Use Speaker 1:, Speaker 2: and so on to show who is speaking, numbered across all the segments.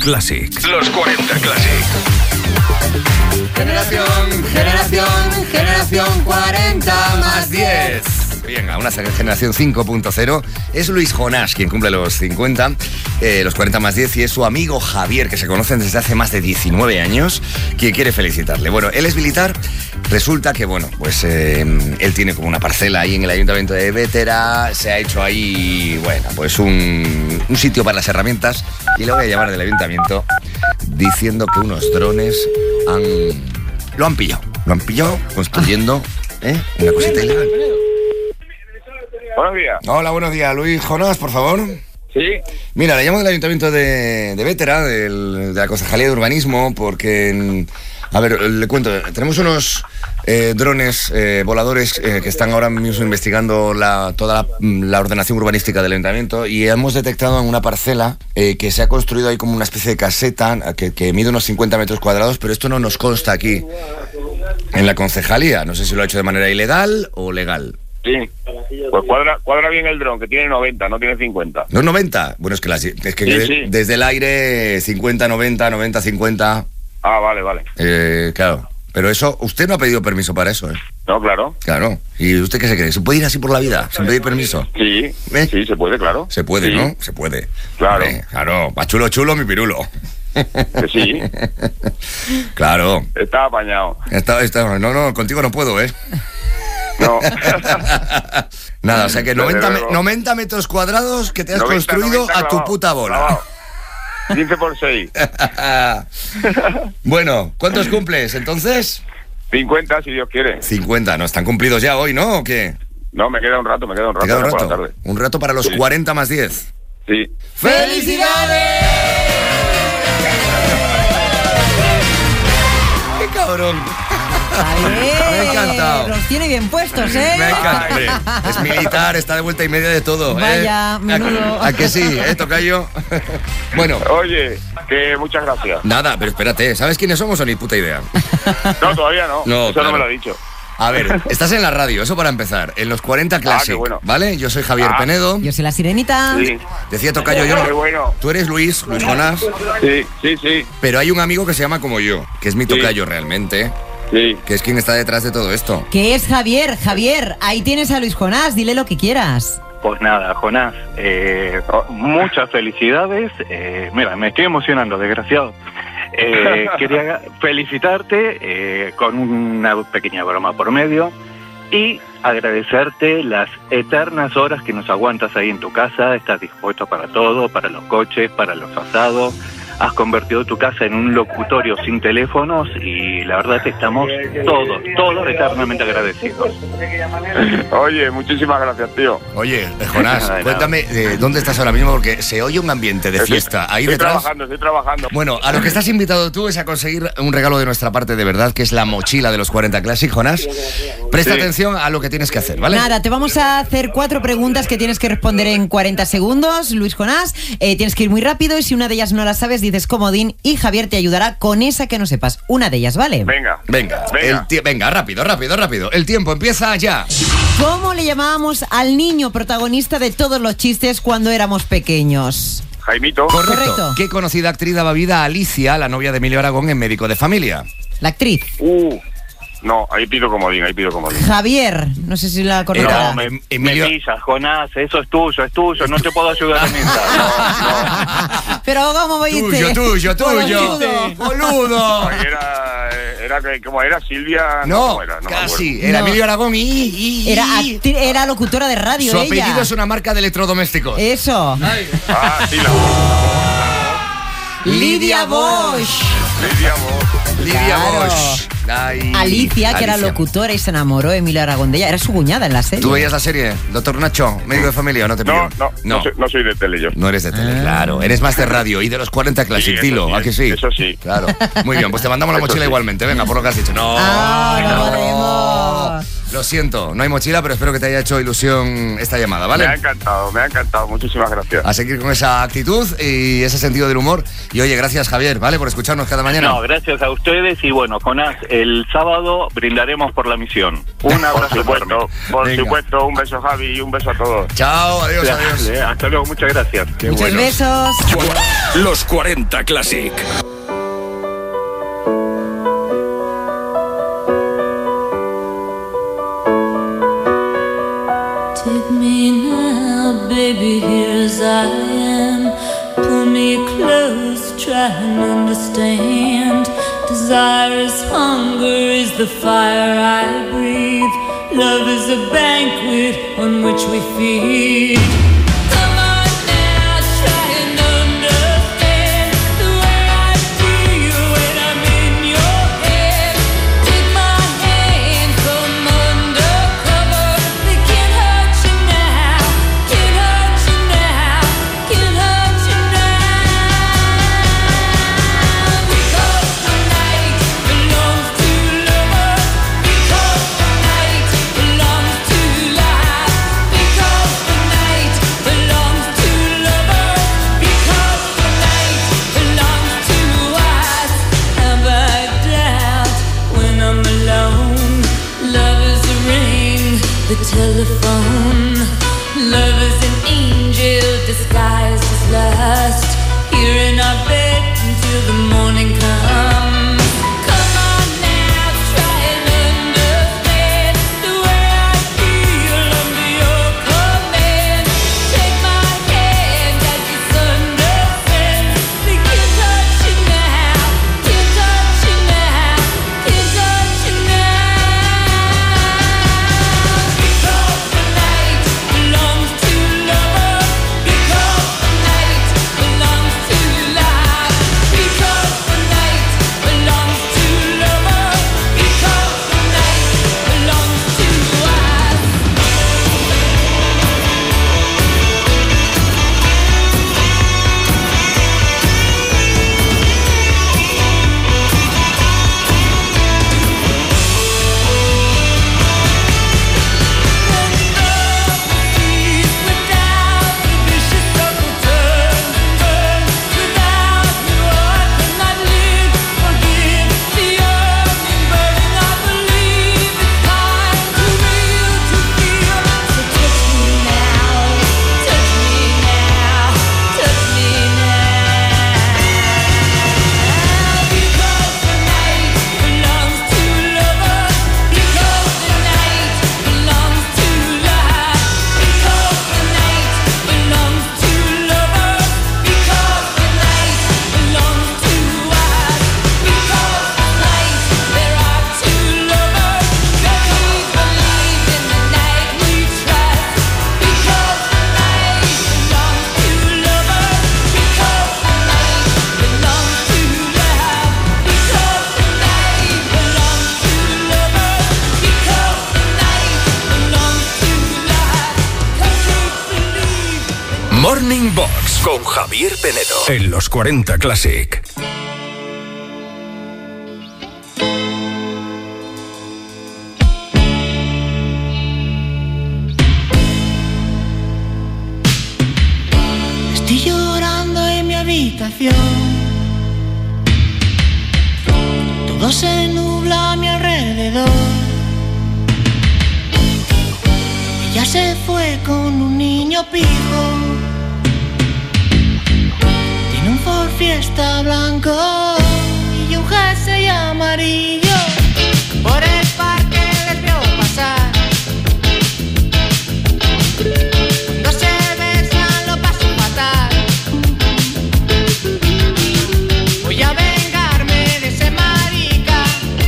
Speaker 1: Classic. Los 40 Classic.
Speaker 2: Generación 40 más 10.
Speaker 3: Venga, una generación 5.0. Es Luis Jonás quien cumple los 50, los 40 más 10, y es su amigo Javier, que se conocen desde hace más de 19 años, quien quiere felicitarle. Bueno, él es militar. Resulta que, bueno, pues él tiene como una parcela ahí en el ayuntamiento de Bétera. Se ha hecho ahí, bueno, pues un sitio para las herramientas. Y le voy a llamar del ayuntamiento diciendo que unos drones lo han pillado construyendo una cosita ilegal.
Speaker 4: Buenos días.
Speaker 3: Hola, buenos días. Luis Jonás, por favor.
Speaker 4: Sí.
Speaker 3: Mira, le llamo del ayuntamiento de Bétera, de la Concejalía de Urbanismo, porque, a ver, le cuento, tenemos unos drones voladores que están ahora mismo investigando toda la ordenación urbanística del ayuntamiento, y hemos detectado en una parcela que se ha construido ahí como una especie de caseta que mide unos 50 metros cuadrados, pero esto no nos consta aquí en la concejalía. No sé si lo ha hecho de manera ilegal o legal.
Speaker 4: Sí, pues cuadra bien el dron, que tiene 90, no tiene 50.
Speaker 3: ¿No es 90? Bueno, es que
Speaker 4: sí.
Speaker 3: Desde el aire 50, 90, 90, 50...
Speaker 4: Ah, vale.
Speaker 3: Claro. Pero eso, usted no ha pedido permiso para eso, ¿eh?
Speaker 4: No, claro.
Speaker 3: Claro. ¿Y usted qué se cree? ¿Se puede ir así por la vida sin pedir permiso?
Speaker 4: Sí, sí, se puede, claro.
Speaker 3: Se puede,
Speaker 4: sí.
Speaker 3: ¿no? Se puede.
Speaker 4: Claro.
Speaker 3: Claro, va chulo mi pirulo.
Speaker 4: Que sí.
Speaker 3: Claro.
Speaker 4: Está apañado.
Speaker 3: No, contigo no puedo, ¿eh?
Speaker 4: No.
Speaker 3: Nada, o sea que 90 metros cuadrados que te has construido a tu puta bola.
Speaker 4: 15 por 6.
Speaker 3: Bueno, ¿cuántos cumples entonces?
Speaker 4: 50, si Dios quiere.
Speaker 3: 50, ¿no? ¿Están cumplidos ya hoy, no? ¿O qué?
Speaker 4: No, me queda un rato.
Speaker 3: ¿Te queda un rato?
Speaker 4: Por la tarde.
Speaker 3: Un rato para los 40 más 10.
Speaker 4: Sí.
Speaker 3: ¡Felicidades! ¡Qué cabrón! Me ha encantado.
Speaker 2: Los tiene bien puestos, ¿eh?
Speaker 3: Me encanta. Es militar, está de vuelta y media de todo.
Speaker 2: Vaya, menudo.
Speaker 3: ¿A que sí, tocayo? Bueno.
Speaker 4: Oye, que muchas gracias.
Speaker 3: Nada, pero espérate, ¿sabes quiénes somos o ni puta idea?
Speaker 4: No, todavía no. Eso
Speaker 3: claro.
Speaker 4: no me lo ha dicho.
Speaker 3: A ver, estás en la radio, eso para empezar, en los 40 Classic,
Speaker 4: qué bueno.
Speaker 3: ¿vale? Yo soy Javier Penedo.
Speaker 2: Yo soy la Sirenita.
Speaker 4: Sí.
Speaker 3: Decía tocayo yo.
Speaker 4: Qué bueno.
Speaker 3: Tú eres Luis Jonás.
Speaker 4: Sí.
Speaker 3: Pero hay un amigo que se llama como yo, que es mi tocayo realmente.
Speaker 4: Sí.
Speaker 3: Que es quien está detrás de todo esto.
Speaker 2: Que es Javier. Javier, ahí tienes a Luis Jonás, dile lo que quieras.
Speaker 5: Pues nada, Jonás, muchas felicidades. Mira, me estoy emocionando, desgraciado. Quería felicitarte con una pequeña broma por medio y agradecerte las eternas horas que nos aguantas ahí en tu casa. Estás dispuesto para todo, para los coches, para los asados. Has convertido tu casa en un locutorio sin teléfonos y la verdad que estamos todos eternamente agradecidos.
Speaker 4: Oye, muchísimas gracias, tío.
Speaker 3: Oye, Jonás, cuéntame dónde estás ahora mismo, porque se oye un ambiente de fiesta ahí detrás.
Speaker 4: Estoy trabajando.
Speaker 3: Bueno, a lo que estás invitado tú es a conseguir un regalo de nuestra parte de verdad, que es la mochila de los 40 Classic, Jonás. Presta atención a lo que tienes que hacer, ¿vale?
Speaker 2: Nada, te vamos a hacer 4 preguntas que tienes que responder en 40 segundos, Luis Jonás. Tienes que ir muy rápido y si una de ellas no la sabes, dices comodín y Javier te ayudará con esa que no sepas. Una de ellas, ¿vale?
Speaker 4: Venga,
Speaker 3: rápido. El tiempo empieza ya.
Speaker 2: ¿Cómo le llamábamos al niño protagonista de todos los chistes cuando éramos pequeños?
Speaker 4: Jaimito.
Speaker 3: Correcto. ¿Qué conocida actriz daba vida a Alicia, la novia de Emilio Aragón, en Médico de Familia?
Speaker 2: La actriz.
Speaker 4: No, ahí pido comodín.
Speaker 2: Javier, no sé si la conocerá.
Speaker 5: No, me pillas, Jonás, eso es tuyo, no te puedo ayudar en esa. No.
Speaker 2: Pero ¿cómo me dices?
Speaker 3: Tuyo. Boludo.
Speaker 4: Era Silvia.
Speaker 3: No casi. Era Emilio Aragón
Speaker 2: Era locutora de radio.
Speaker 3: Su
Speaker 2: ella.
Speaker 3: apellido es una marca de electrodomésticos.
Speaker 2: Eso.
Speaker 4: Sí,
Speaker 2: Lidia Bosch.
Speaker 3: Lidia
Speaker 2: Claro.
Speaker 3: Bosch.
Speaker 2: Alicia, que era locutora y se enamoró de Emilio Aragón de ella. Era su cuñada en la serie.
Speaker 3: ¿Tú veías la serie? Doctor Nacho, Médico de Familia, ¿o no te pillo?
Speaker 4: No soy de tele yo.
Speaker 3: No eres de tele, claro. Eres más de radio y de los 40 Classic, dilo, ¿a que sí?
Speaker 4: Eso sí.
Speaker 3: Claro. Muy bien, pues te mandamos la mochila igualmente. Venga, por lo que has dicho.
Speaker 2: No podemos.
Speaker 3: Lo siento, no hay mochila, pero espero que te haya hecho ilusión esta llamada, ¿vale?
Speaker 4: Me ha encantado. Muchísimas gracias.
Speaker 3: A seguir con esa actitud y ese sentido del humor. Y oye, gracias Javier, ¿vale? Por escucharnos cada mañana.
Speaker 5: No, gracias a ustedes y bueno, Jonás, el sábado brindaremos por la misión. Un abrazo enorme.
Speaker 4: Por
Speaker 3: Venga.
Speaker 4: supuesto, un beso Javi y un beso a todos.
Speaker 3: Chao, adiós, adiós.
Speaker 5: Hasta luego, muchas gracias.
Speaker 3: Qué
Speaker 2: Muchos
Speaker 3: bueno.
Speaker 2: besos.
Speaker 1: Los 40 Classic.
Speaker 6: Take me now, baby, here as I am. Pull me close, try and understand. Desire is hunger, is the fire I breathe. Love is a banquet on which we feed. Come on now, try and understand the way I feel when I'm in your head. Take my hand, come undercover. They can't hurt you now, can't hurt you now, can't hurt you now. Because the night belongs to lovers. Because the night belongs to life. Because the night belongs to lovers. Because the night belongs to us. Have I doubt when I'm alone? Love is a ring, the telephone. Love is an angel disguised as lust. Here in our bed until the morning comes. Come on now, try and understand the way I feel under your command. Take my hand as the sun descends. They can't touch you now, can't touch you now, can't touch you now. Because the night belongs to lovers. Because the night belongs to life. Because the night belongs to lovers. Because the night belongs to us. Without the vicious circle turns and burns. Without you I cannot live. Forgive the yearning burning. I believe it's time to real to feel. So touch me now, touch me now, touch me now. Because the night belongs to lovers. Because the night belongs to life. Because the night belongs to lovers. Because the night belongs to us. Because tonight there are two lovers. They believe in the night we trust. Because the night belongs to lovers. Because the night belongs to love. Because the night belongs to lovers. Because the night belongs to love. 'Cause we believe.
Speaker 1: Morning Box con Javier Penedo. En los 40 Classic.
Speaker 7: Estoy llorando en mi habitación. Todo se nubla a mi alrededor. Ella se fue con un niño pijo. Tiene un Ford Fiesta blanco y un jersey amarillo. Por el parque les veo pasar. Cuando se besan lo paso fatal. Voy a vengarme de ese marica.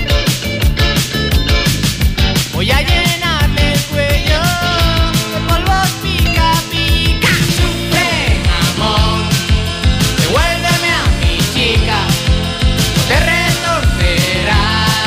Speaker 7: Voy a llenarle el cuello de polvos pica pica. Ven amor, devuélveme a mi chica. No te retorcerás.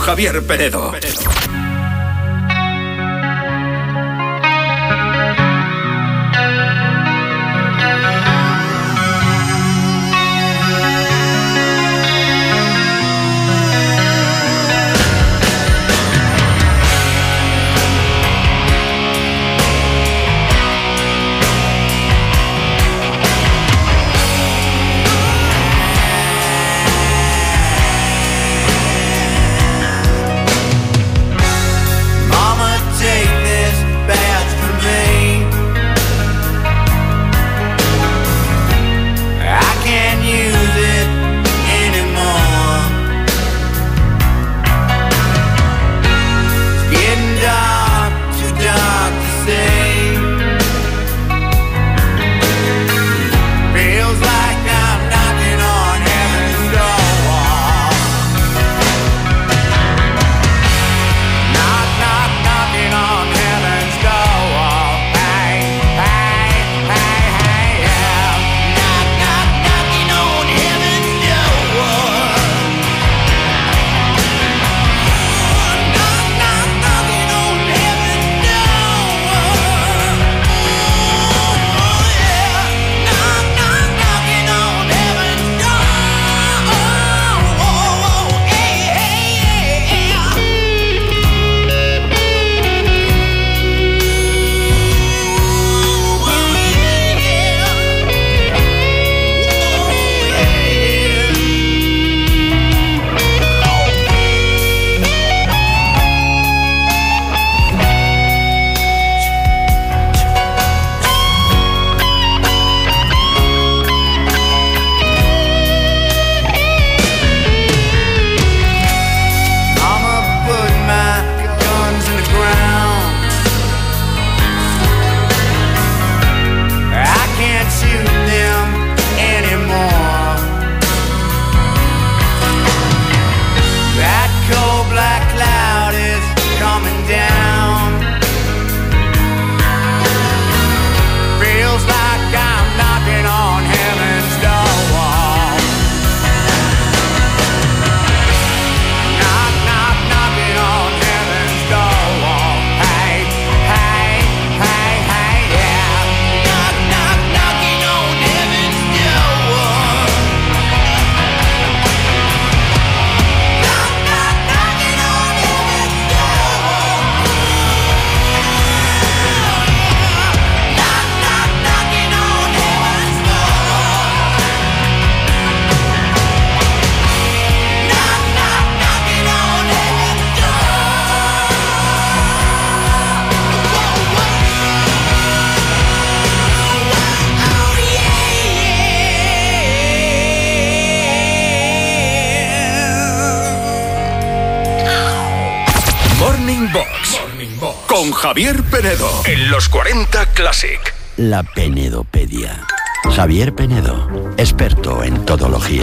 Speaker 1: Javier Penedo. Con Javier Penedo en los 40 Classic.
Speaker 8: La Penedopedia. Javier Penedo, experto en todología.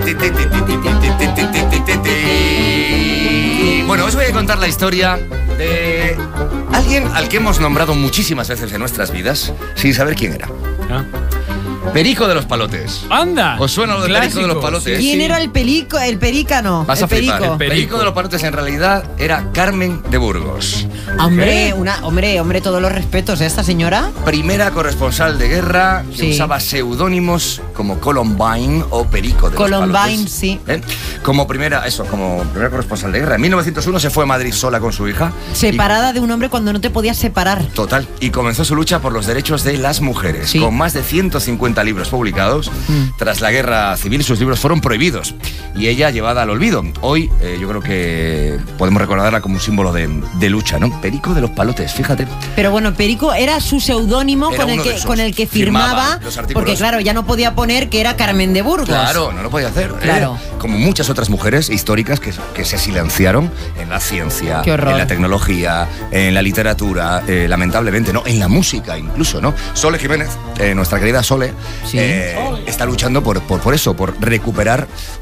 Speaker 3: Bueno, os voy a contar la historia de alguien al que hemos nombrado muchísimas veces en nuestras vidas sin saber quién era.
Speaker 9: ¿Ah?
Speaker 3: Perico de los Palotes.
Speaker 9: ¡Anda!
Speaker 3: ¿Os suena lo de
Speaker 9: Clásico.
Speaker 3: Perico de los Palotes?
Speaker 2: ¿Quién era el perícano?
Speaker 3: Vas a
Speaker 2: el perico.
Speaker 3: flipar. Perico de los Palotes en realidad era Carmen de Burgos.
Speaker 2: Hombre, hombre, todos los respetos, ¿eh? Esta señora.
Speaker 3: Primera corresponsal de guerra que
Speaker 2: Sí.
Speaker 3: usaba seudónimos como Columbine o Perico de los
Speaker 2: Columbine,
Speaker 3: Palotes.
Speaker 2: sí.
Speaker 3: Como primera corresponsal de guerra. En 1901 se fue a Madrid sola con su hija.
Speaker 2: Separada de un hombre cuando no te podías separar.
Speaker 3: Total. Y comenzó su lucha por los derechos de las mujeres.
Speaker 2: Sí.
Speaker 3: Con más de 150 libros publicados. Tras la guerra civil, sus libros fueron prohibidos. Y ella llevada al olvido. Hoy yo creo que podemos recordarla como un símbolo de lucha, ¿no? Perico de los Palotes, fíjate.
Speaker 2: Pero bueno, Perico era su seudónimo
Speaker 3: Era
Speaker 2: con
Speaker 3: uno de esos.
Speaker 2: el que
Speaker 3: Firmaba
Speaker 2: firmaba.
Speaker 3: los artículos.
Speaker 2: Porque claro, ya no podía poner que era Carmen de Burgos.
Speaker 3: Claro, no lo podía hacer.
Speaker 2: Claro.
Speaker 3: Como muchas otras mujeres históricas que se silenciaron en la ciencia,
Speaker 2: Qué horror.
Speaker 3: en la tecnología, en la literatura, lamentablemente, ¿no? En la música incluso, ¿no? Sole Jiménez, nuestra querida Sole,
Speaker 2: Sí.
Speaker 3: está luchando por eso, por recuperar un poquito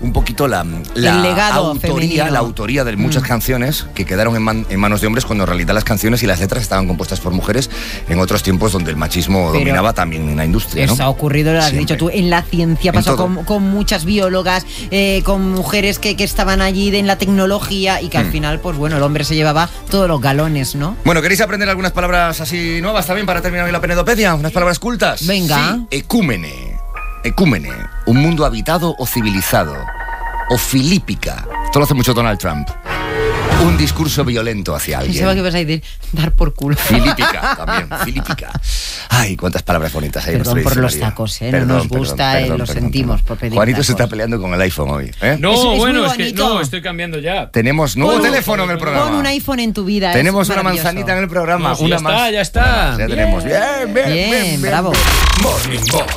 Speaker 3: poquito la
Speaker 2: El legado femenino.
Speaker 3: la autoría de muchas canciones que quedaron en manos de hombres, cuando en realidad las canciones y las letras estaban compuestas por mujeres en otros tiempos donde el machismo
Speaker 2: Pero
Speaker 3: dominaba también en la industria, ¿no?
Speaker 2: Eso ha ocurrido, lo has
Speaker 3: Siempre.
Speaker 2: dicho tú, en la ciencia,
Speaker 3: En
Speaker 2: pasó
Speaker 3: todo.
Speaker 2: con muchas biólogas, con mujeres que estaban allí en la tecnología y que al final, pues bueno, el hombre se llevaba todos los galones, ¿no?
Speaker 3: Bueno, ¿queréis aprender algunas palabras así nuevas también para terminar hoy la penedopedia? ¿Unas palabras cultas?
Speaker 2: Venga.
Speaker 3: Sí, ecúmene. Ecúmene, un mundo habitado o civilizado. O filípica. Esto lo hace mucho Donald Trump. Un discurso violento hacia alguien.
Speaker 2: Pensaba que ibas a decir dar por culo.
Speaker 3: Filípica también, filípica. Ay, cuántas palabras bonitas hay en
Speaker 2: Perdón
Speaker 3: nuestro
Speaker 2: por los
Speaker 3: diccionario.
Speaker 2: tacos, no nos gusta, lo sentimos por pedir
Speaker 3: Juanito se
Speaker 2: tacos.
Speaker 3: está peleando con el iPhone hoy, ¿eh?
Speaker 9: No,
Speaker 2: Es muy
Speaker 9: bueno, es que
Speaker 2: bonito.
Speaker 9: no, estoy cambiando ya.
Speaker 3: Tenemos nuevo
Speaker 2: Pon un-
Speaker 3: teléfono en el programa.
Speaker 2: Pon un iPhone en tu vida.
Speaker 3: Tenemos
Speaker 2: es
Speaker 3: una
Speaker 2: maravilloso.
Speaker 3: manzanita en el programa.
Speaker 9: No, sí,
Speaker 3: una
Speaker 9: ya
Speaker 3: más.
Speaker 9: está, ya está.
Speaker 3: Ya tenemos. Bien, bien,
Speaker 2: Bien, bravo.
Speaker 1: Morning Box.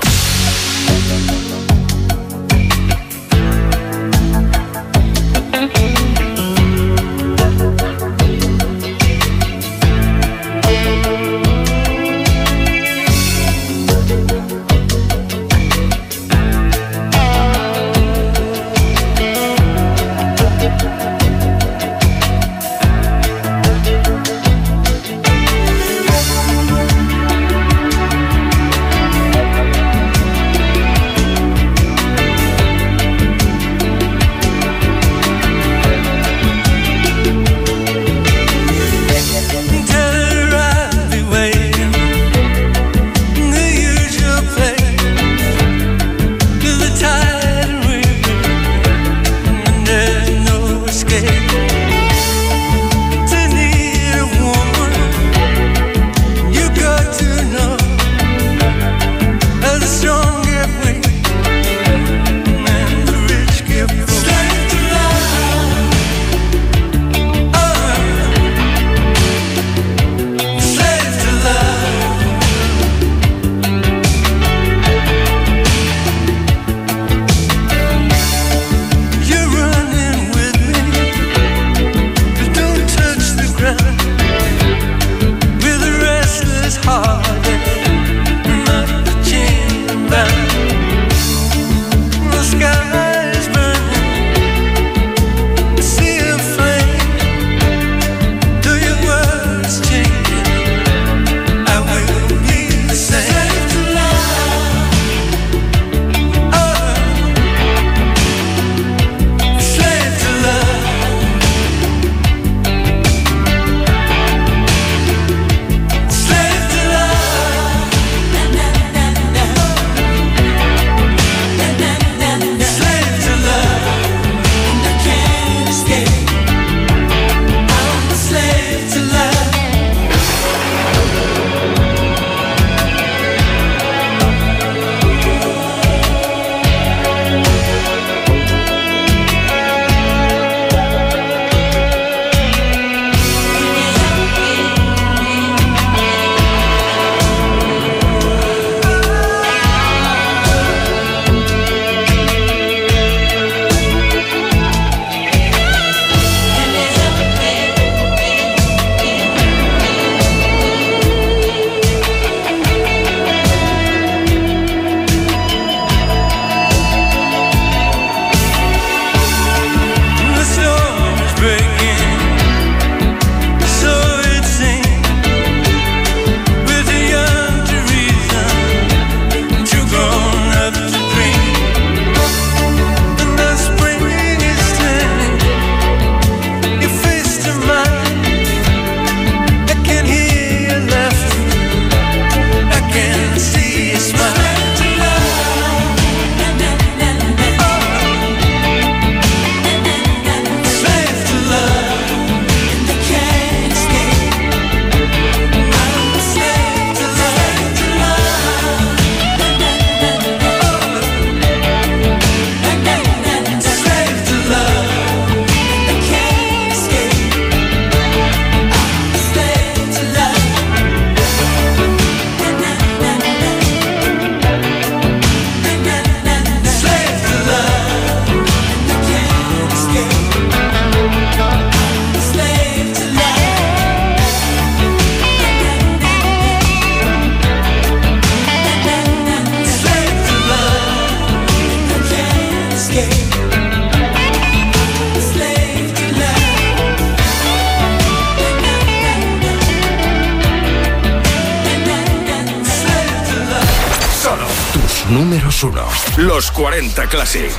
Speaker 1: números 1. Los 40 Classic.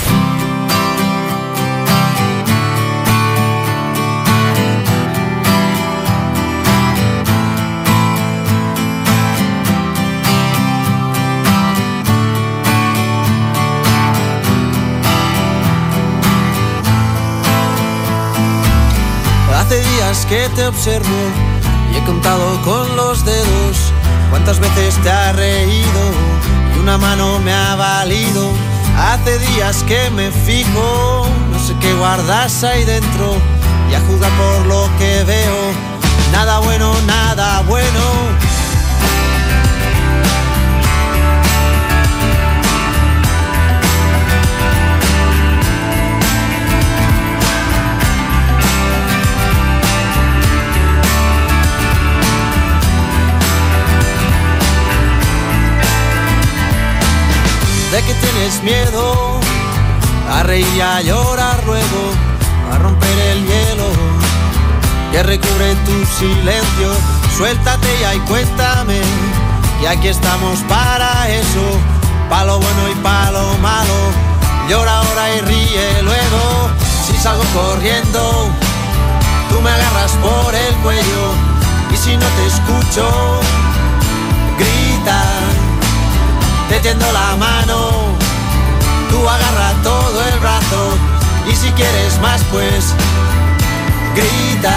Speaker 9: Hace días que te observo y he contado con los dedos cuántas veces te has reído y una mano me ha valido. Hace días que me fijo, no sé qué guardas ahí dentro y a juzgar por lo que veo, nada bueno, nada bueno. De que tienes miedo a reír y a llorar luego, a romper el hielo que recubre tu silencio. Suéltate ya y cuéntame, y aquí estamos para eso, pa' lo bueno y pa' lo malo. Llora ahora y ríe luego. Si salgo corriendo, tú me agarras por el cuello, y si no te escucho, grita. Te tiendo la mano, tú agarra todo el brazo, y si quieres más pues grita.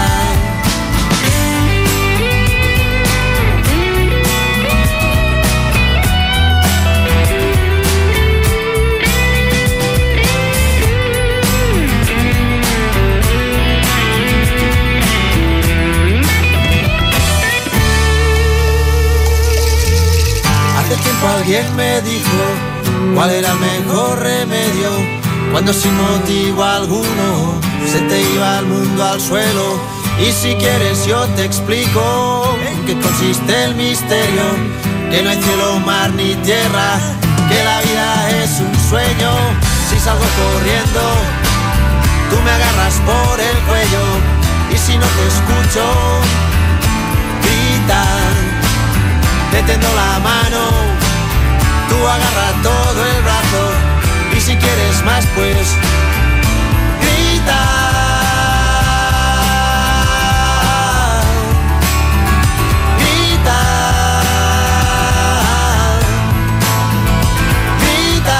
Speaker 9: Hace tiempo alguien me dijo cuál era el mejor remedio cuando sin motivo alguno se te iba el mundo al suelo. Y si quieres yo te explico en qué consiste el misterio, que no hay cielo, mar ni tierra, que la vida es un sueño. Si salgo corriendo, tú me agarras por el cuello, y si no te escucho, grita. Te tendo la mano, tú agarra todo el brazo, y si quieres más pues grita. Grita. Grita.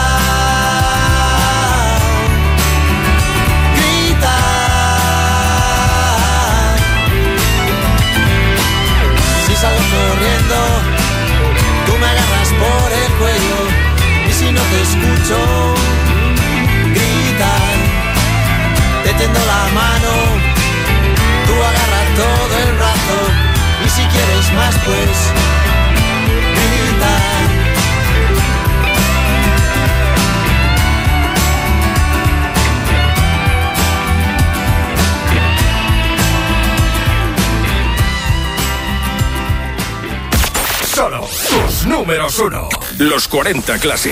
Speaker 9: Grita. Si salgo corriendo, tú me agarras por el cuello, y si no te escucho, grita. Te tiendo la mano, tú agarras todo el brazo, y si quieres más pues grita.
Speaker 1: Solo tus números 1. Los 40 Classic.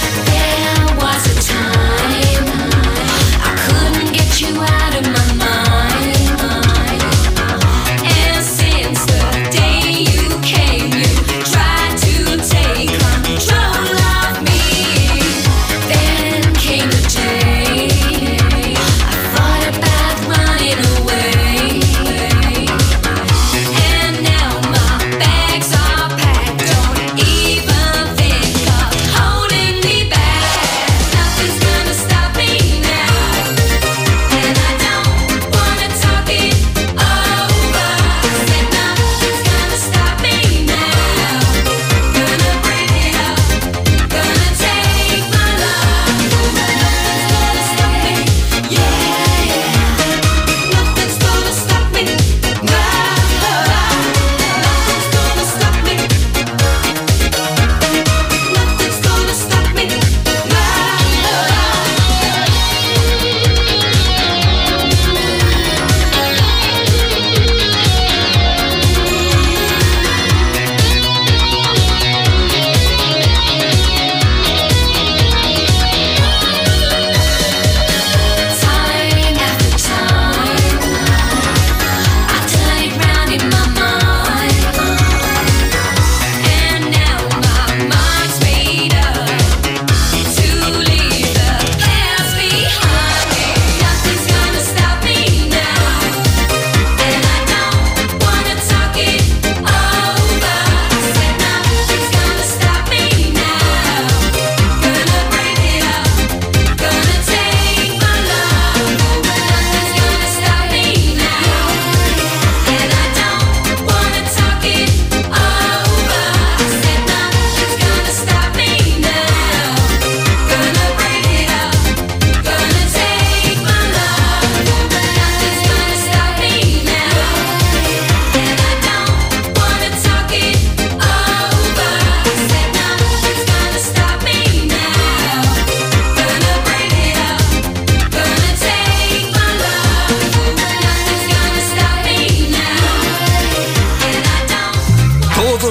Speaker 6: There was a time I couldn't get you out of my mind.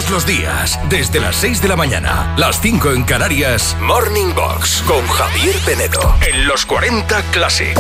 Speaker 1: Todos los días, desde las 6 de la mañana, las 5 en Canarias, Morning Box con Javier Penedo en los 40 Classic.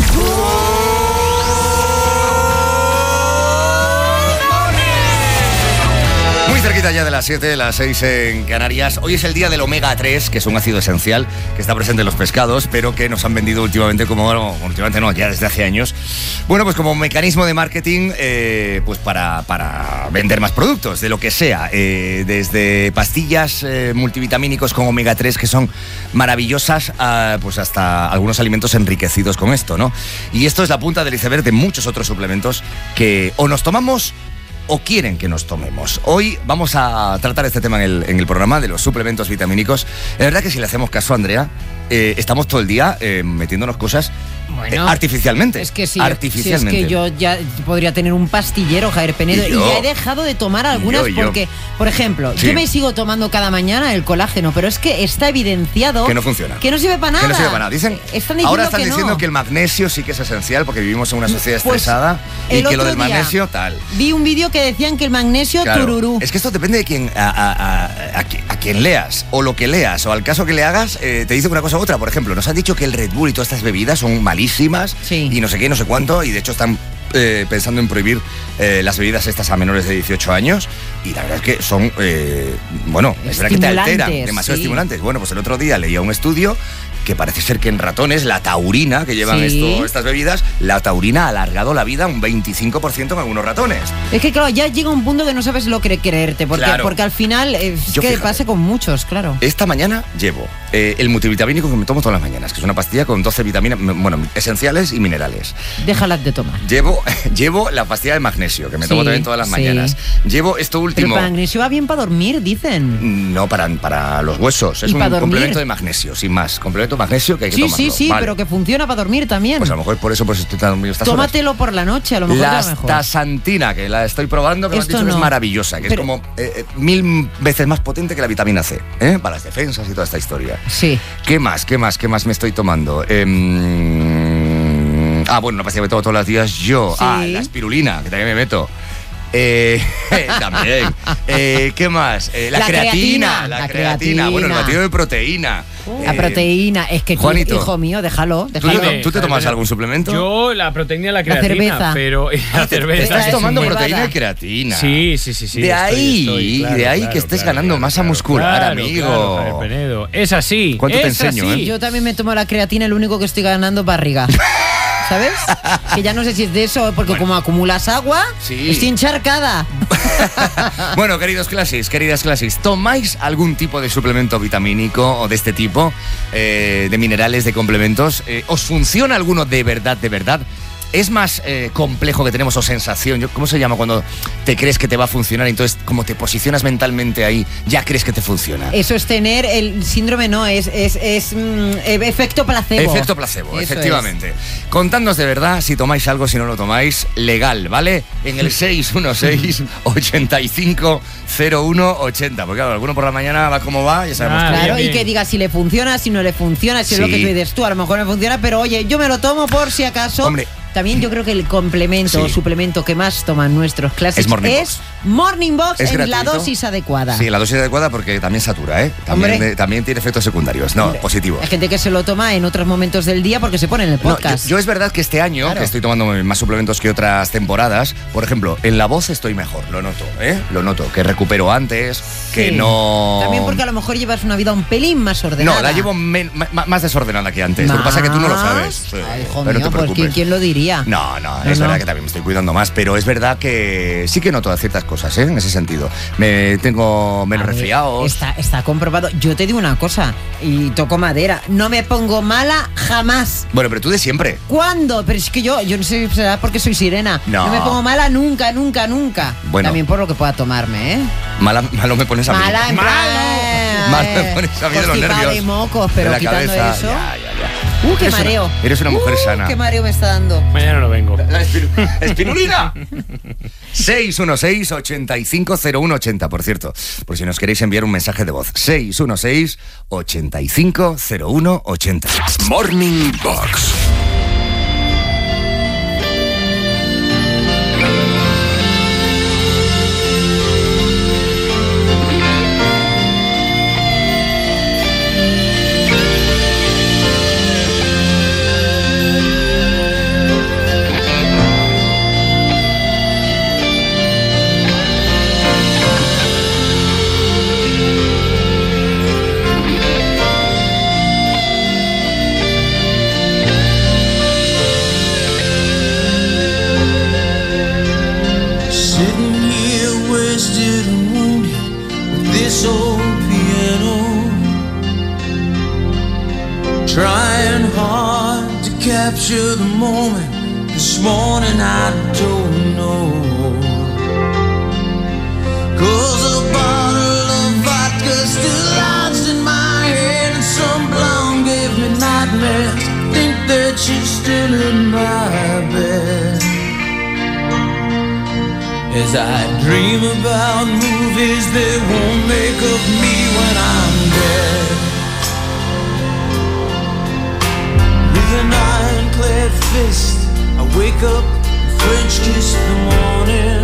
Speaker 3: Muy cerquita ya de las 7, las 6 en Canarias. Hoy es el día del omega 3, que es un ácido esencial que está presente en los pescados, pero que nos han vendido últimamente como, bueno, últimamente no, ya desde hace años. Bueno, pues como mecanismo de marketing, pues para vender más productos, de lo que sea. Desde pastillas multivitamínicos con omega 3, que son maravillosas, pues hasta algunos alimentos enriquecidos con esto, ¿no? Y esto es la punta del iceberg de muchos otros suplementos que o nos tomamos o quieren que nos tomemos. Hoy vamos a tratar este tema en el programa de los suplementos vitamínicos. Es verdad que si le hacemos caso a Andrea, estamos todo el día metiéndonos cosas artificialmente.
Speaker 2: Es que sí,
Speaker 3: artificialmente.
Speaker 2: Si es que yo ya podría tener un pastillero, Javier Penedo, y ya he dejado de tomar algunas porque, por ejemplo, yo me sigo tomando cada mañana el colágeno, pero es que está evidenciado
Speaker 3: que no funciona.
Speaker 2: Que no sirve para nada.
Speaker 3: Que no sirve para nada. Dicen, ahora están diciendo que el magnesio sí que es esencial porque vivimos en una sociedad estresada y que lo del magnesio tal.
Speaker 2: Vi un vídeo que decían que el magnesio tururú.
Speaker 3: Es que esto depende de quién a quien leas o lo que leas o al caso que le hagas, te dice una cosa u otra. Por ejemplo, nos han dicho que el Red Bull y todas estas bebidas son malísimas y no sé qué, no sé cuánto, y de hecho están pensando en prohibir las bebidas estas a menores de 18 años, y la verdad es que son, bueno, es verdad que te alteran, demasiado estimulantes. Bueno, pues el otro día leía un estudio que parece ser que en ratones la taurina que llevan estas bebidas, la taurina ha alargado la vida un 25% en algunos ratones.
Speaker 2: Es que claro, ya llega un punto que no sabes lo que creerte, porque al final fíjate, pasa con muchos, claro.
Speaker 3: Esta mañana llevo el multivitamínico que me tomo todas las mañanas, que es una pastilla con 12 vitaminas, bueno, esenciales y minerales.
Speaker 2: Déjalas de tomar.
Speaker 3: Llevo la pastilla de magnesio, que me tomo también todas las mañanas. Llevo esto último.
Speaker 2: Pero el magnesio va bien para dormir, dicen.
Speaker 3: No, para los huesos. Es un complemento de magnesio, sin más. Complemento de magnesio que hay que tomarlo.
Speaker 2: Sí, vale. Pero que funciona para dormir también.
Speaker 3: Pues a lo mejor por eso estoy tan dormido estas
Speaker 2: Tómatelo
Speaker 3: horas.
Speaker 2: Por la noche, a lo mejor
Speaker 3: la
Speaker 2: es mejor.
Speaker 3: La astaxantina, que la estoy probando, que me han dicho que es maravillosa, que es como 1000 veces más potente que la vitamina C, para las defensas y toda esta historia.
Speaker 2: Sí.
Speaker 3: ¿Qué más me estoy tomando? Bueno, una pastilla que me tomo todos los días yo. Sí. La espirulina, que también me meto. También. ¿Qué más? La creatina. La creatina. Bueno, el batido de proteína.
Speaker 2: La proteína. Es que
Speaker 3: Juanito,
Speaker 2: hijo mío, déjalo.
Speaker 3: ¿Tú te tomas algún suplemento?
Speaker 10: Yo la proteína y la creatina.
Speaker 2: La cerveza.
Speaker 10: Pero la cerveza.
Speaker 3: Estás tomando proteína y creatina.
Speaker 10: Sí.
Speaker 3: De ahí que estés ganando masa muscular, amigo.
Speaker 10: Penedo. Es así.
Speaker 3: ¿Cuánto te enseño?
Speaker 2: Yo también me tomo la creatina, el único que estoy ganando barriga. ¿Sabes? Que ya no sé si es de eso, porque como acumulas agua, estoy encharcada.
Speaker 3: Bueno, queridas Classics, ¿tomáis algún tipo de suplemento vitamínico o de este tipo? De minerales, de complementos. ¿Os funciona alguno de verdad? ¿Es más complejo que tenemos o sensación? ¿Cómo se llama cuando te crees que te va a funcionar y entonces como te posicionas mentalmente ahí, ya crees que te funciona?
Speaker 2: Eso es tener el síndrome, no, es efecto placebo.
Speaker 3: Efecto placebo, eso efectivamente. Contadnos de verdad si tomáis algo, si no lo tomáis, legal, ¿vale? En el 616-850180. Porque claro, alguno por la mañana va como va, ya sabemos.
Speaker 2: Claro, bien. Y que diga si le funciona, si no le funciona, si es lo que tú dices tú, a lo mejor me funciona, pero oye, yo me lo tomo por si acaso.
Speaker 3: Hombre,
Speaker 2: también yo creo que el complemento o suplemento que más toman nuestros Classics es Morning Box en la dosis adecuada.
Speaker 3: Sí, la dosis adecuada porque también satura, ¿eh? También tiene efectos secundarios, positivos.
Speaker 2: Hay gente que se lo toma en otros momentos del día porque se pone en el podcast.
Speaker 3: Yo es verdad que este año, que estoy tomando más suplementos que otras temporadas, por ejemplo, en la voz estoy mejor, lo noto, Lo noto, que recupero antes, que no...
Speaker 2: También porque a lo mejor llevas una vida un pelín más ordenada.
Speaker 3: No, la llevo más desordenada que antes. Lo que pasa es que tú no lo sabes.
Speaker 2: Ay, hijo mío, ¿por ¿quién lo diría?
Speaker 3: No, es verdad que también me estoy cuidando más, pero es verdad que sí que noto ciertas cosas, en ese sentido. Tengo menos resfriados.
Speaker 2: Está comprobado. Yo te digo una cosa, y toco madera, no me pongo mala jamás.
Speaker 3: Bueno, pero tú de siempre.
Speaker 2: ¿Cuándo? Pero es que yo no sé si será porque soy sirena. No me pongo mala nunca. Bueno. También por lo que pueda tomarme,
Speaker 3: Malo me pones a mí. Malo me pones a mí de los nervios.
Speaker 2: De mocos, pero
Speaker 3: de
Speaker 2: quitando
Speaker 3: cabeza,
Speaker 2: eso.
Speaker 3: Ya.
Speaker 2: Qué mareo.
Speaker 3: Eres una mujer sana.
Speaker 2: Qué mareo me está dando.
Speaker 10: Mañana no vengo.
Speaker 3: ¡Espirulina! 616-850180, por cierto. Por si nos queréis enviar un mensaje de voz. 616-850180.
Speaker 1: Morning Box.
Speaker 9: capture the moment. This morning I don't know. 'Cause a bottle of vodka still lodged in my head, and some blonde gave me nightmares. Think that she's still in my bed. As I dream about movies that won't make of me when I'm dead. With an ironclad fist, I wake up and French kiss the morning,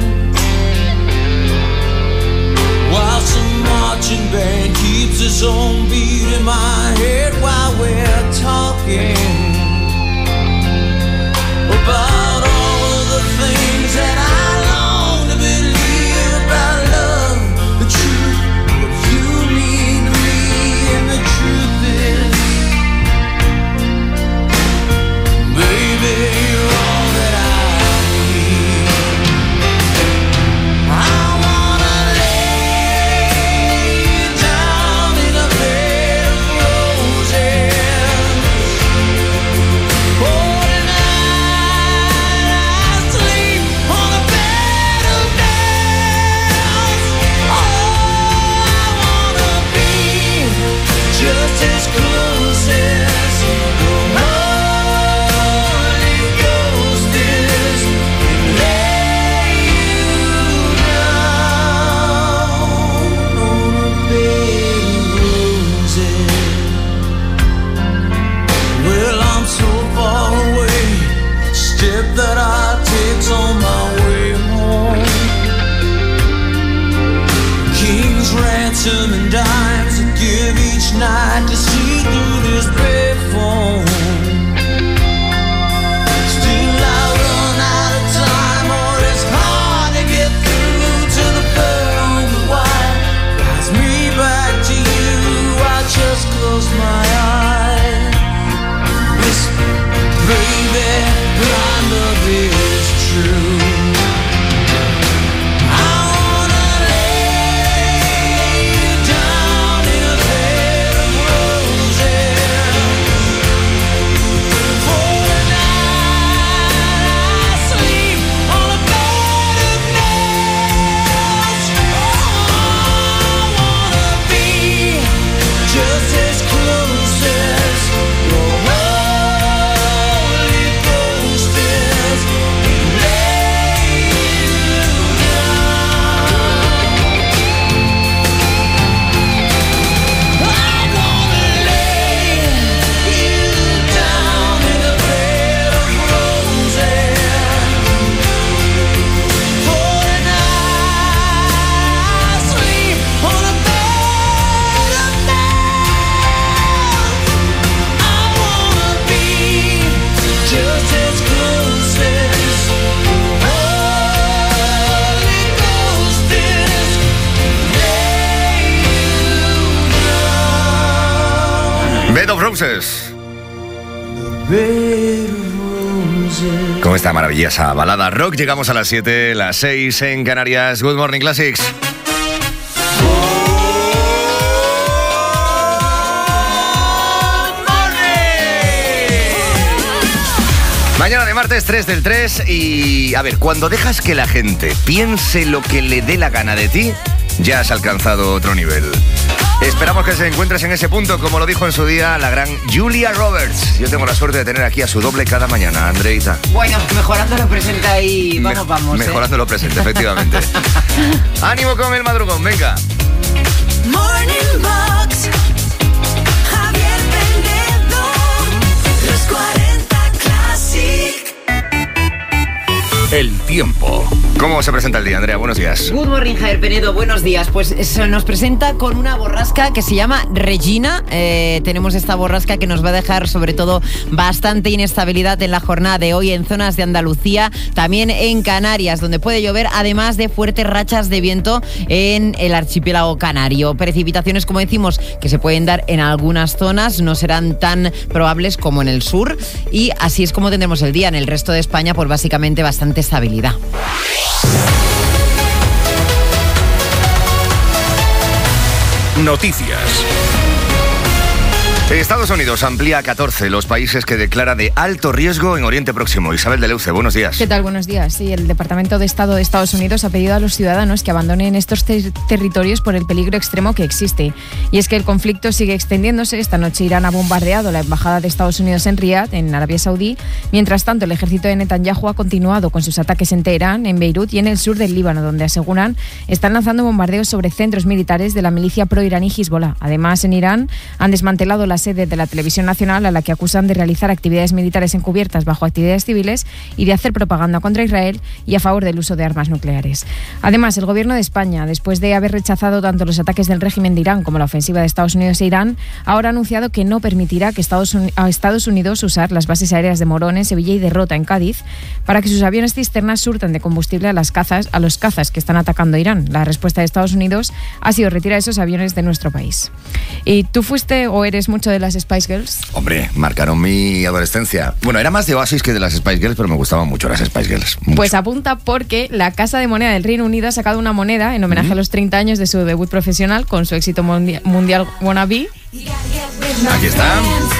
Speaker 9: while some marching band keeps its own beat in my head while we're talking about all of the things that I long to believe about love, the truth, what you mean to me, and the truth is, baby, you're all that I need. I wanna lay you down in a bed of roses. Oh, tonight I sleep on a bed of nails. Oh, I wanna be just as close as the Holy Ghost is, and lay you down on a bed of roses. Well, I'm so far away, step that I take's on my way home. King's ransom and dimes I give each night to see through this bed phone. Still I run out of time, or it's hard to get through to the pearl on the wire. Flies me back to you, I just close my eyes. Whisper, baby, blind love is true. I wanna lay you down in a bed of roses. For tonight I sleep on a bed of nails. Oh, I wanna be just as close as your Holy Ghost is, and lay you down. I wanna lay you down in a bed of roses. For tonight I sleep on a bed of nails. I wanna be just as close as the Holy Ghost is, lay you
Speaker 3: Bed of Roses.
Speaker 9: down. Bed of roses.
Speaker 3: Con esta maravillosa balada rock llegamos a las 7, las 6 en Canarias. Good Morning Classics. Mañana de martes 3 del 3 y a ver, cuando dejas que la gente piense lo que le dé la gana de ti, ya has alcanzado otro nivel. Esperamos que se encuentres en ese punto, como lo dijo en su día la gran Julia Roberts. Yo tengo la suerte de tener aquí a su doble cada mañana, Andreita.
Speaker 2: Bueno, mejorando lo presente ahí, vamos.
Speaker 3: Mejorando lo presente, efectivamente. Ánimo con el madrugón, venga.
Speaker 6: Morning Box, Javier Penedo, los 40 Classic.
Speaker 1: El tiempo.
Speaker 3: ¿Cómo se presenta el día, Andrea? Buenos días.
Speaker 2: Good morning, Javier Penedo, buenos días. Pues se nos presenta con una borrasca que se llama Regina. Tenemos esta borrasca que nos va a dejar sobre todo bastante inestabilidad en la jornada de hoy en zonas de Andalucía, también en Canarias, donde puede llover, además de fuertes rachas de viento en el archipiélago canario. Precipitaciones, como decimos, que se pueden dar en algunas zonas, no serán tan probables como en el sur, y así es como tendremos el día. En el resto de España, pues básicamente bastante estabilidad.
Speaker 1: Noticias.
Speaker 3: Estados Unidos amplía a 14 los países que declara de alto riesgo en Oriente Próximo. Isabel de Leuce, buenos días.
Speaker 11: ¿Qué tal? Buenos días. Sí, el Departamento de Estado de Estados Unidos ha pedido a los ciudadanos que abandonen estos territorios por el peligro extremo que existe. Y es que el conflicto sigue extendiéndose. Esta noche Irán ha bombardeado la embajada de Estados Unidos en Riad, en Arabia Saudí. Mientras tanto, el ejército de Netanyahu ha continuado con sus ataques en Teherán, en Beirut y en el sur del Líbano, donde aseguran están lanzando bombardeos sobre centros militares de la milicia pro-iraní Hezbollah. Además, en Irán han desmantelado la sede de la televisión nacional, a la que acusan de realizar actividades militares encubiertas bajo actividades civiles y de hacer propaganda contra Israel y a favor del uso de armas nucleares. Además, el gobierno de España, después de haber rechazado tanto los ataques del régimen de Irán como la ofensiva de Estados Unidos e Irán, ahora ha anunciado que no permitirá que a Estados Unidos usar las bases aéreas de Morón en Sevilla y de Rota en Cádiz para que sus aviones cisternas surtan de combustible a los cazas que están atacando a Irán. La respuesta de Estados Unidos ha sido retirar esos aviones de nuestro país. ¿Y tú fuiste o eres mucho de las Spice Girls?
Speaker 3: Hombre, marcaron mi adolescencia. Bueno, era más de Oasis que de las Spice Girls, pero me gustaban mucho las Spice Girls. Mucho.
Speaker 11: Pues apunta porque la Casa de Moneda del Reino Unido ha sacado una moneda en homenaje a los 30 años de su debut profesional con su éxito mundial Wannabe.
Speaker 3: Aquí está.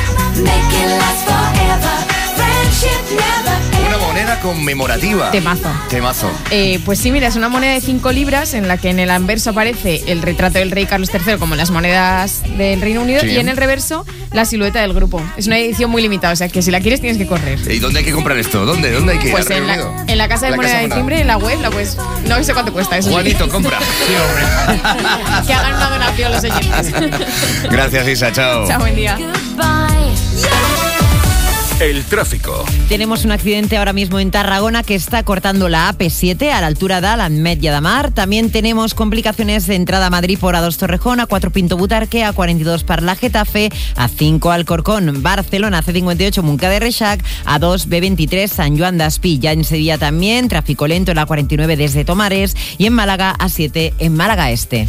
Speaker 3: Una moneda conmemorativa. Temazo.
Speaker 11: Pues sí, mira, es una moneda de 5 libras en la que en el anverso aparece el retrato del rey Carlos III, como en las monedas del Reino Unido, sí, y en el reverso la silueta del grupo. Es una edición muy limitada, o sea que si la quieres tienes que correr.
Speaker 3: ¿Y dónde hay que comprar esto? ¿Dónde hay que ir?
Speaker 11: Pues en la Casa de Moneda de Timbre, en la web, no sé cuánto cuesta eso.
Speaker 3: Juanito, compra.
Speaker 10: Sí, hombre.
Speaker 11: Que hagan una donación los oyentes.
Speaker 3: Gracias, Isa, chao.
Speaker 11: Chao, buen día.
Speaker 1: El tráfico.
Speaker 2: Tenemos un accidente ahora mismo en Tarragona que está cortando la AP7 a la altura de Ametlla de Mar. También tenemos complicaciones de entrada a Madrid por A2 Torrejón, A4 Pinto Butarque, A42 Parla Getafe, A5 Alcorcón, Barcelona, C58 Munca de Reixac, A2 B23 San Joan d'Espí. Ya en Sevilla también, tráfico lento en la A49 desde Tomares y en Málaga A7 en Málaga Este.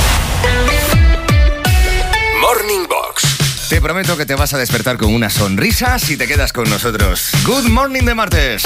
Speaker 1: Morning Box.
Speaker 3: Te prometo que te vas a despertar con una sonrisa si te quedas con nosotros. Good morning de martes.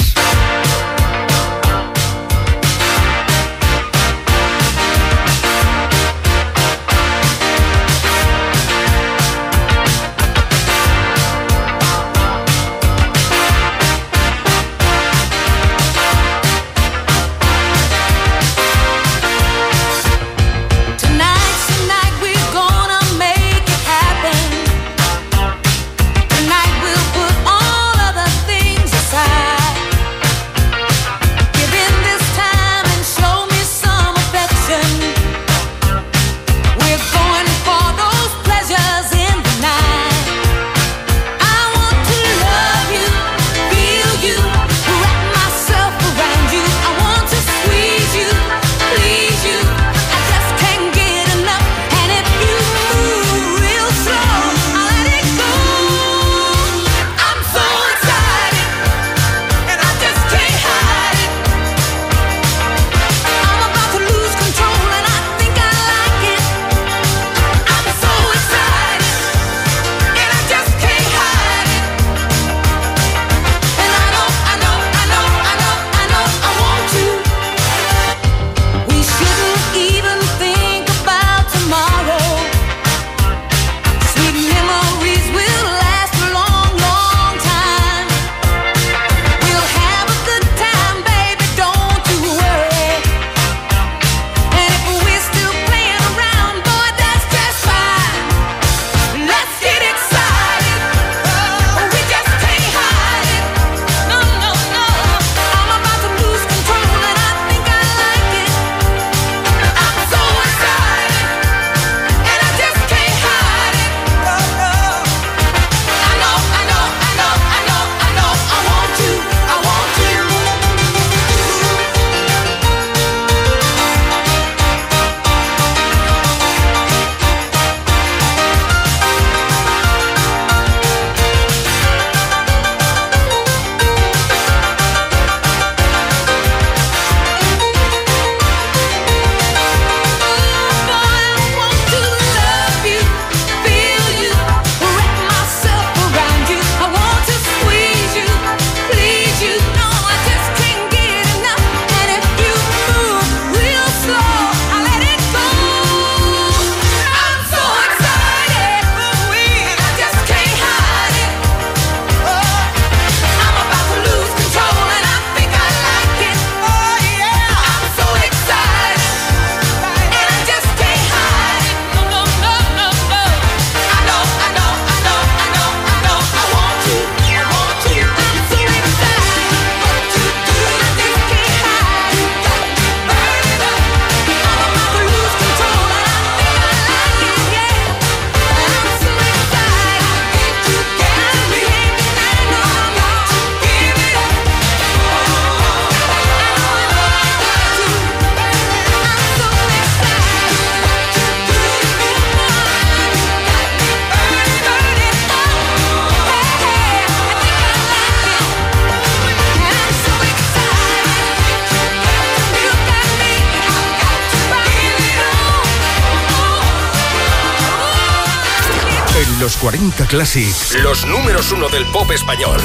Speaker 1: los 40 Classic, los números 1 del pop español.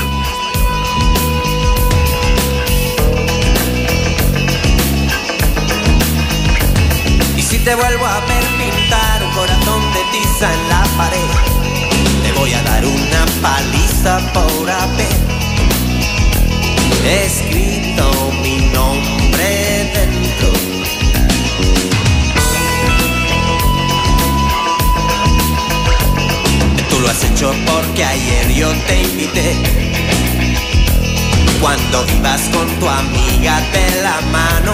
Speaker 9: Y si te vuelvo a ver pintar un corazón de tiza en la pared, te voy a dar una paliza por haber escrito mi nombre dentro. Tú lo has hecho porque ayer yo te invité, cuando ibas con tu amiga de la mano.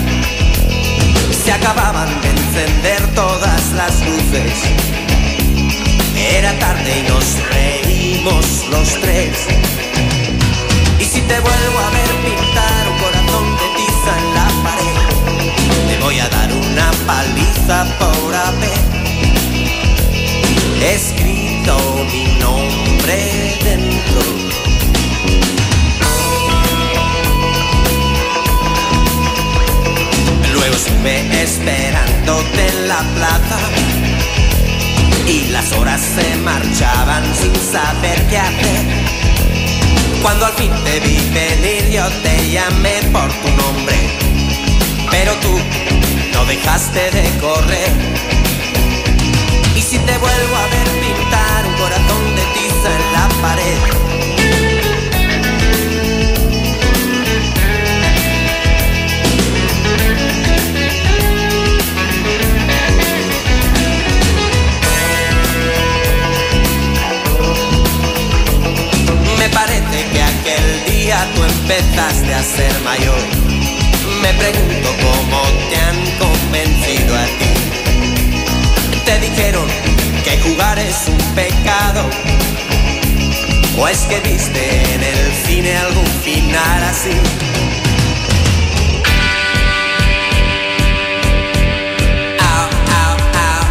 Speaker 9: Se acababan de encender todas las luces, era tarde y nos reímos los tres. Y si te vuelvo a ver pintar un corazón de tiza en la pared, te voy a dar una paliza por haber escrito mi nombre dentro. Luego estuve esperándote en la plaza y las horas se marchaban sin saber qué hacer. Cuando al fin te vi venir yo te llamé por tu nombre, pero tú no dejaste de correr. Y si te vuelvo a ver pintar un corazón de tiza en la pared, me parece que aquel día tú empezaste a ser mayor. Me pregunto cómo te han convencido a ti. Te dijeron que jugar es un pecado, o es que viste en el cine algún final así. Au, au, au.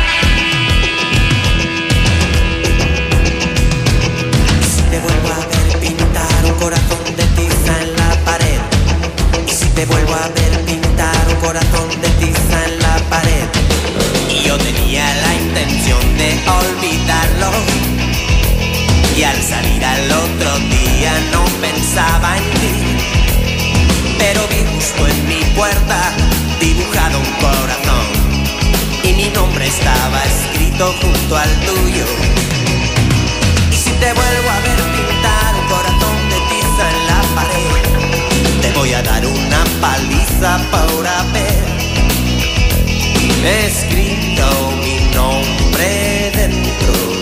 Speaker 9: Y si te vuelvo a ver pintar un corazón de tiza en la pared, y si te vuelvo a ver pintar un corazón de tiza en la pared, y yo tenía la intención de olvidarlo, y al salir al otro día no pensaba en ti, pero vi justo en mi puerta dibujado un corazón, y mi nombre estaba escrito junto al tuyo. Y si te vuelvo a ver pintar un corazón de tiza en la pared, te voy a dar una paliza por haber escrito mi nombre dentro.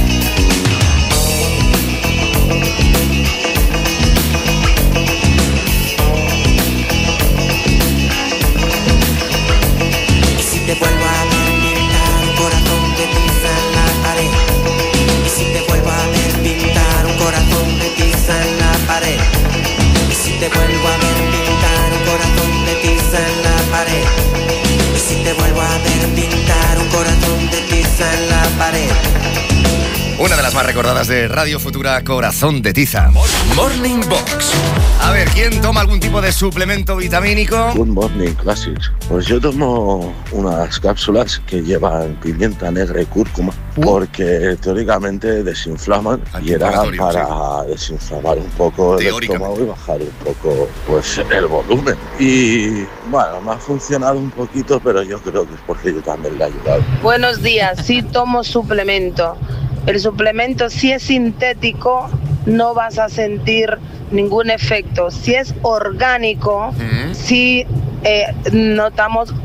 Speaker 9: Y si te vuelvo a ver pintar un corazón de tiza en la pared, y si te vuelvo a ver pintar un corazón de tiza en la pared, y si te vuelvo a ver pintar un corazón de tiza en la pared, y si te vuelvo a ver pintar un corazón de tiza en la pared.
Speaker 3: Una de las más recordadas de Radio Futura, Corazón de Tiza.
Speaker 1: Morning Box.
Speaker 3: A ver, ¿quién toma algún tipo de suplemento vitamínico?
Speaker 12: Good Morning Classics. Pues yo tomo unas cápsulas que llevan pimienta negra y cúrcuma, porque teóricamente desinflaman y era para desinflamar un poco el estómago y bajar un poco pues el volumen. Y bueno, me ha funcionado un poquito, pero yo creo que es porque yo también le he ayudado.
Speaker 13: Buenos días, sí tomo suplemento. El suplemento, si es sintético, no vas a sentir ningún efecto. Si es orgánico, sí notamos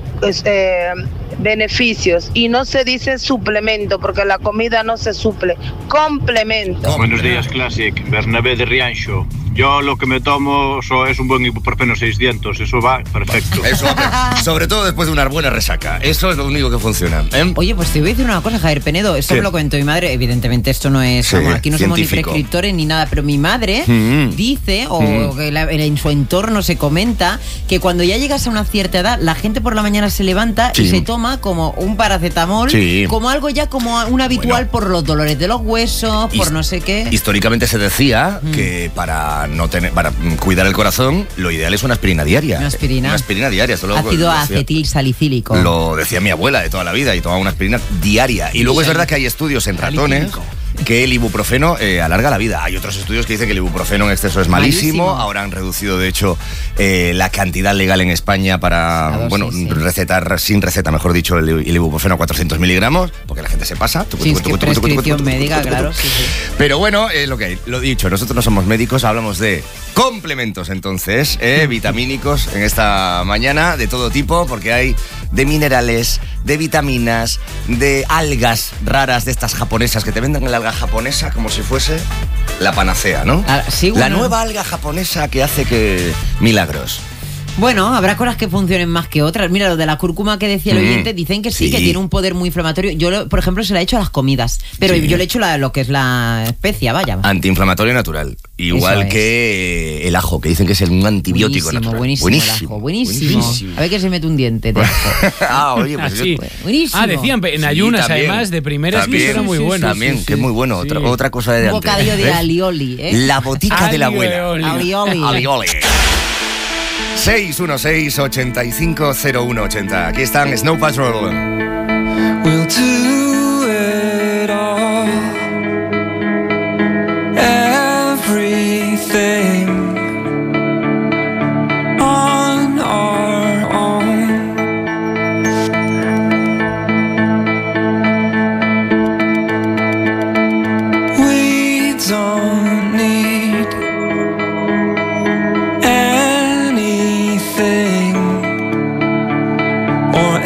Speaker 13: beneficios. Y no se dice suplemento, porque la comida no se suple. Complemento.
Speaker 14: Buenos días, Classic. Bernabé de Rianxo. Yo lo que me tomo es un buen ibuprofeno 600, eso va perfecto.
Speaker 3: Eso va, sobre todo después de una buena resaca. Eso es lo único que funciona, ¿eh?
Speaker 2: Oye, pues te voy a decir una cosa, Javier Penedo. Esto me lo comentó mi madre. Evidentemente esto no es...
Speaker 3: Sí,
Speaker 2: vamos, aquí no somos ni
Speaker 3: científico.
Speaker 2: prescriptores ni nada, pero mi madre dice, o que en su entorno se comenta, que cuando ya llegas a una cierta edad, la gente por la mañana se levanta y se toma como un paracetamol, como algo ya como un habitual por los dolores de los huesos, por no sé qué.
Speaker 3: Históricamente se decía que para cuidar el corazón, lo ideal es una aspirina diaria.
Speaker 2: Una aspirina.
Speaker 3: Una aspirina diaria. Esto
Speaker 2: Ácido acetil salicílico.
Speaker 3: Lo decía mi abuela de toda la vida, y tomaba una aspirina diaria. Y luego es verdad que hay estudios en ratones que el ibuprofeno alarga la vida. Hay otros estudios que dicen que el ibuprofeno en exceso es malísimo. Ahora han reducido, de hecho, la cantidad legal en España para, recetar, sin receta, mejor dicho, el ibuprofeno a 400 miligramos, porque la gente se pasa.
Speaker 2: Sí, es que prescripción médica, claro. Sí.
Speaker 3: Pero bueno, lo que hay, lo dicho, nosotros no somos médicos, hablamos de complementos, entonces, vitamínicos en esta mañana, de todo tipo, porque hay de minerales, de vitaminas, de algas raras de estas japonesas, que te venden el alga japonesa como si fuese la panacea, ¿no?
Speaker 2: Sí,
Speaker 3: la nueva alga japonesa que hace que milagros.
Speaker 2: Bueno, habrá cosas que funcionen más que otras. Mira, lo de la cúrcuma que decía el oyente, dicen que sí, que tiene un poder muy inflamatorio. Yo, por ejemplo, se la he hecho a las comidas, pero yo le he hecho lo que es la especia, vaya.
Speaker 3: Antiinflamatorio natural. Igual que el ajo, que dicen que es un antibiótico natural.
Speaker 2: Buenísimo el ajo, buenísimo. A ver que se mete un diente de ajo.
Speaker 3: Oye, pues
Speaker 10: sí.
Speaker 2: Buenísimo.
Speaker 10: Decían en ayunas, también, además, de primeras,
Speaker 3: también,
Speaker 10: que era muy bueno.
Speaker 3: También, que es muy bueno. Otra cosa de
Speaker 2: un bocadillo de alioli, ¿eh?
Speaker 3: La botica de la abuela.
Speaker 2: Alioli.
Speaker 3: 616-850180. Aquí están Snow Patrol.
Speaker 15: We'll do it all. Everything on our own. We don't need anything or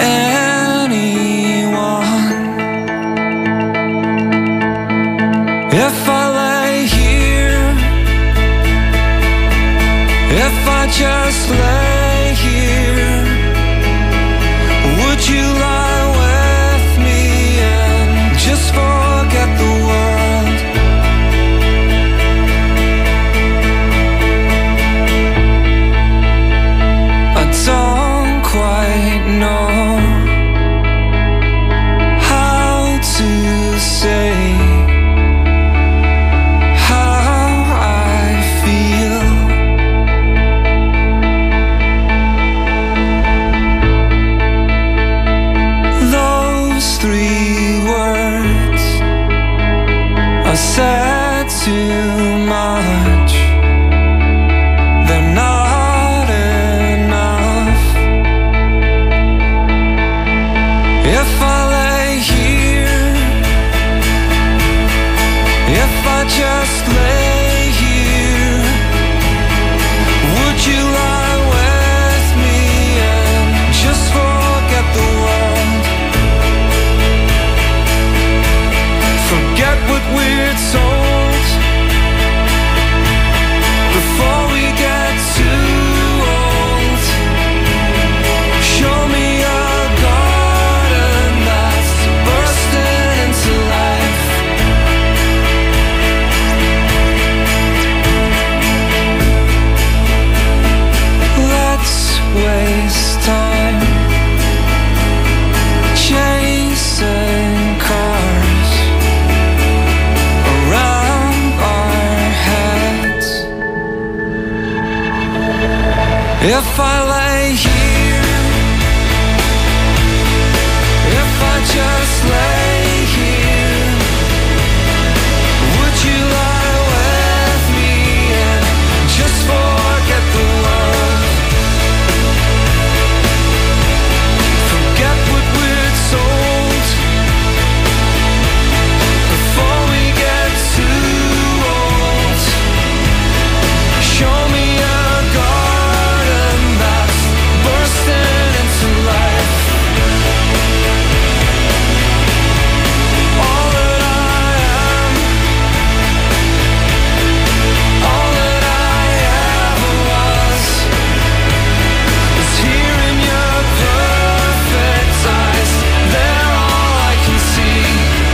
Speaker 15: anyone. If I lay here, if I just lay here, would you lie with me and just forget the world? I don't quite know how to say how I feel. Those 3 words I said too much. They're not enough. If I lay here, if I just lay here, would you lie with me and just forget the world? Forget what we're told before we get too old. Show me a garden that's bursting into life. Let's waste time chasing cars around our heads. If I lay here, if I just lay here, would you lie with me and just forget the world? Forget what we're told before we get too old. Show me a garden that's bursting into life. All that I am, all that I ever was, is here in your perfect eyes. They're all I can see.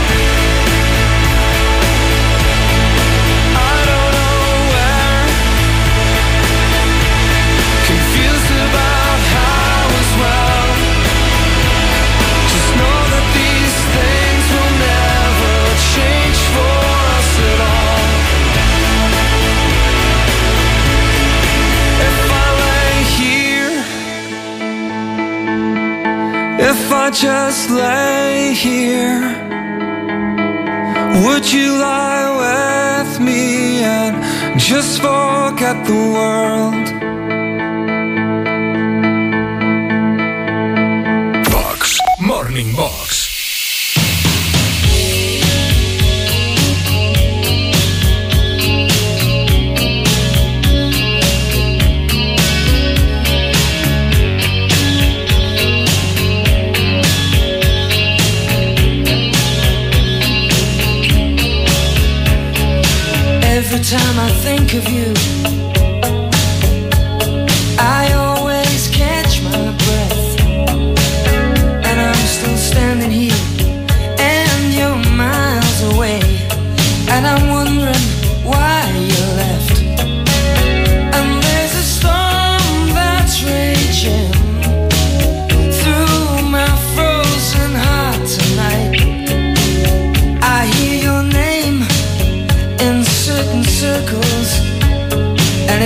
Speaker 15: I don't know where, confused about how as well. Just know that these things will never change for us at all. If I lay here, if I just lay here, Would you lie with me and just forget the world?
Speaker 1: Box Morning Box.
Speaker 15: Every time I think of you,